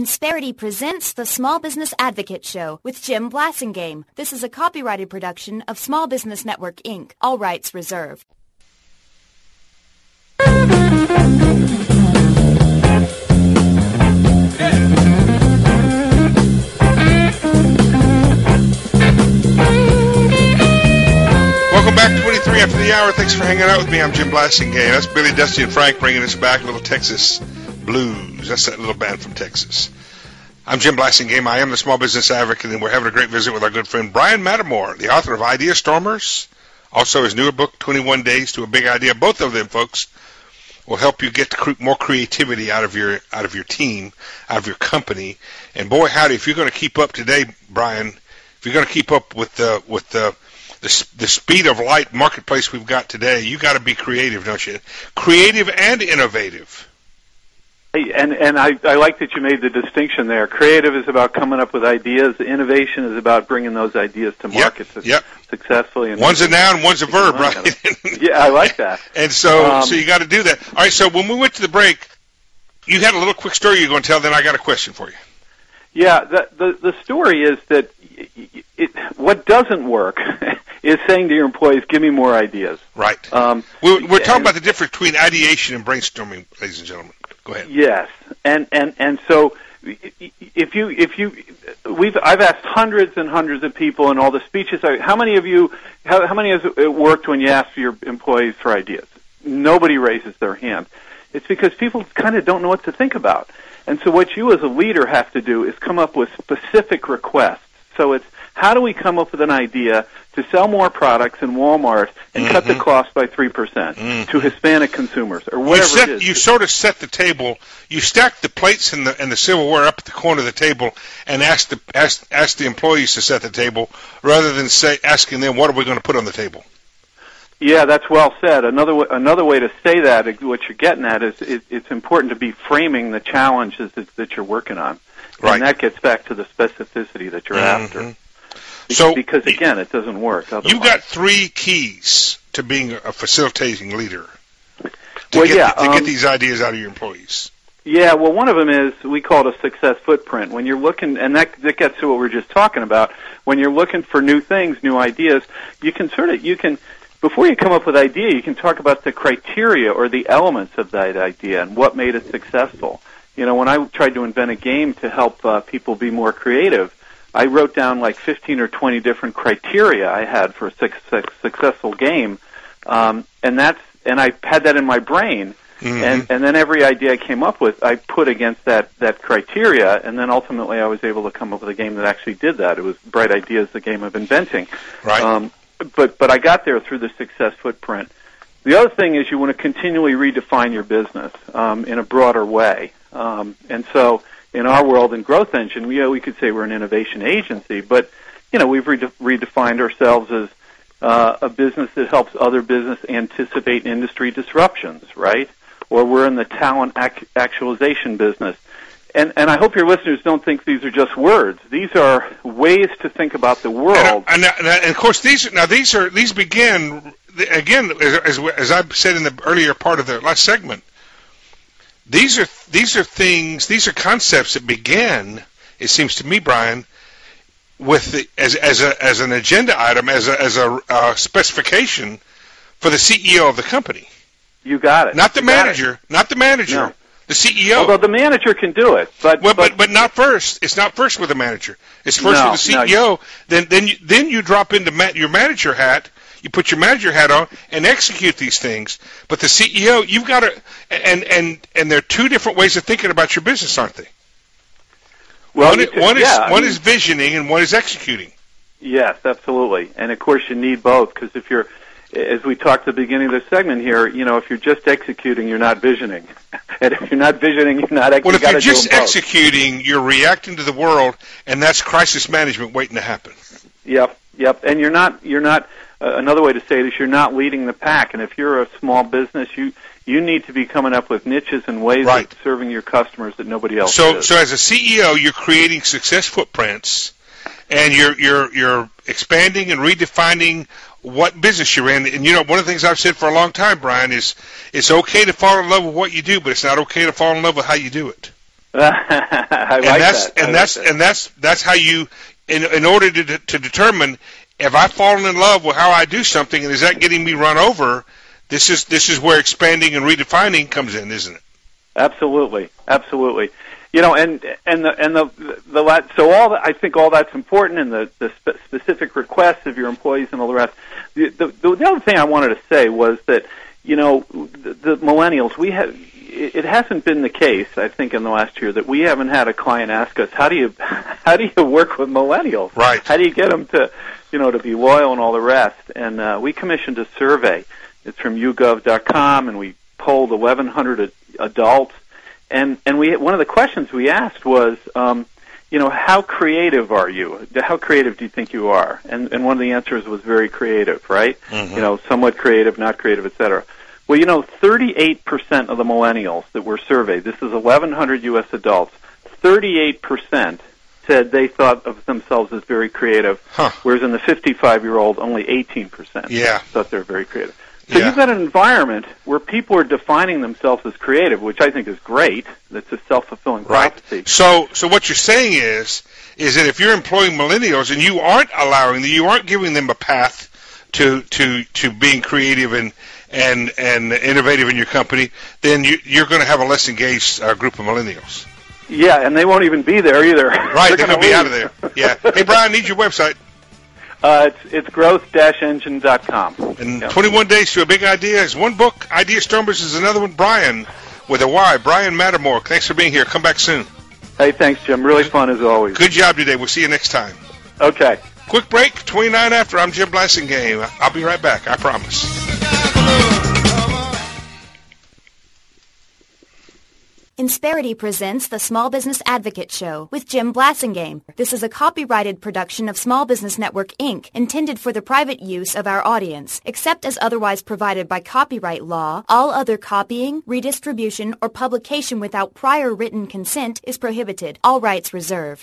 Insperity presents the Small Business Advocate Show with Jim Blasingame. This is a copyrighted production of Small Business Network, Inc. All rights reserved. Welcome back, 23 after the hour. Thanks for hanging out with me. I'm Jim Blasingame. That's Billy, Dusty, and Frank bringing us back a little Texas blues. That's that little band from Texas. I'm Jim Blasingame. I am the Small Business Advocate, and we're having a great visit with our good friend Brian Mattermore, the author of Idea Stormers, also his newer book, 21 Days to a Big Idea. Both of them, folks, will help you get more creativity out of your team, out of your company. And boy, howdy, if you're going to keep up today, Brian, if you're going to keep up with the speed of light marketplace we've got today, you got to be creative, don't you? Creative and innovative. And I like that you made the distinction there. Creative is about coming up with ideas. Innovation is about bringing those ideas to market successfully. And one's a noun, one's a verb, right? Yeah, I like that. And so you got to do that. All right, so when we went to the break, you had a little quick story you're going to tell, then I got a question for you. Yeah, the story is that what doesn't work is saying to your employees, give me more ideas. Right. We're talking about the difference between ideation and brainstorming, ladies and gentlemen. Go ahead. Yes, and so I've asked hundreds and hundreds of people in all the speeches. How many has it worked when you ask your employees for ideas? Nobody raises their hand. It's because people kind of don't know what to think about. And so what you as a leader have to do is come up with specific requests. So it's, how do we come up with an idea to sell more products in Walmart and cut the cost by 3% to Hispanic consumers, or whatever it is? You sort of set the table. You stack the plates and the silverware up at the corner of the table and ask the employees to set the table, rather than asking them, what are we going to put on the table? Yeah, that's well said. Another way to say that, what you're getting at, is it's important to be framing the challenges that you're working on. Right. And that gets back to the specificity that you're after. Because again, it doesn't work otherwise. You've got three keys to being a facilitating leader to get these ideas out of your employees. Yeah, well, one of them is, we call it a success footprint. When you're looking, and that gets to what we were just talking about, when you're looking for new things, new ideas, you can before you come up with an idea, you can talk about the criteria or the elements of that idea and what made it successful. You know, when I tried to invent a game to help people be more creative, I wrote down like 15 or 20 different criteria I had for a successful game, and I had that in my brain. And then every idea I came up with, I put against that criteria, and then ultimately I was able to come up with a game that actually did that. It was Bright Ideas, the game of inventing. Right. But I got there through the success footprint. The other thing is you want to continually redefine your business in a broader way. And so in our world, in Growth Engine, we could say we're an innovation agency, but we've redefined ourselves as a business that helps other business anticipate industry disruptions, right? Or we're in the talent actualization business. And I hope your listeners don't think these are just words. These are ways to think about the world. And of course, these begin, again, as I said in the earlier part of the last segment, these are concepts that began, it seems to me, Brian, with as an agenda item, as a specification for the CEO of the company. You got it. Not the manager. No. The CEO. Although the manager can do it, but not first. It's not first with the manager. It's first with the CEO. Then you drop into your manager hat. You put your manager hat on and execute these things. But the CEO, you've got to, and there are two different ways of thinking about your business, aren't they? Well, one is visioning and one is executing. Yes, absolutely. And of course, you need both, because if you're, as we talked at the beginning of the segment here, if you're just executing, you're not visioning. And if you're not visioning, you're not executing. Well, if you're just executing, you're reacting to the world, and that's crisis management waiting to happen. Yep. And you're not. Another way to say it is you're not leading the pack. And if you're a small business, you need to be coming up with niches and ways of serving your customers that nobody else is. So as a CEO, you're creating success footprints, and you're expanding and redefining what business you're in. And one of the things I've said for a long time, Brian, is it's okay to fall in love with what you do, but it's not okay to fall in love with how you do it. That's how you, in order to determine if I've fallen in love with how I do something, and is that getting me run over? This is where expanding and redefining comes in, isn't it? Absolutely. You know, so I think all that's important, and the specific requests of your employees and all the rest. The other thing I wanted to say was that, you know, the millennials, it hasn't been the case, I think, in the last year that we haven't had a client ask us, how do you work with millennials? Right. How do you get them to be loyal and all the rest? And we commissioned a survey. It's from YouGov.com, and we polled 1,100 adults. And one of the questions we asked was, how creative are you? How creative do you think you are? And one of the answers was very creative, right? Mm-hmm. You know, somewhat creative, not creative, et cetera. Well, 38% of the millennials that were surveyed, this is 1,100 U.S. adults, 38% said they thought of themselves as very creative, whereas in the 55-year-old, only 18% thought they were very creative. So you've got an environment where people are defining themselves as creative, which I think is great. That's a self-fulfilling prophecy. Right. So what you're saying is that if you're employing millennials and you aren't giving them a path to being creative and innovative in your company, then you're going to have a less engaged group of millennials. Yeah, and they won't even be there either. Right, they're going to be out of there. Yeah. Hey, Brian, I need your website. It's growth-engine.com. And 21 Days to a Big Idea is one book. Idea Stormers is another one. Brian, with a Y, Brian Mattermore. Thanks for being here. Come back soon. Hey, thanks, Jim. Really fun as always. Good job today. We'll see you next time. Okay. Quick break, 29 after. I'm Jim Blasingame. I'll be right back. I promise. Insperity presents the Small Business Advocate Show with Jim Blasingame. This is a copyrighted production of Small Business Network, Inc., intended for the private use of our audience. Except as otherwise provided by copyright law, all other copying, redistribution, or publication without prior written consent is prohibited. All rights reserved.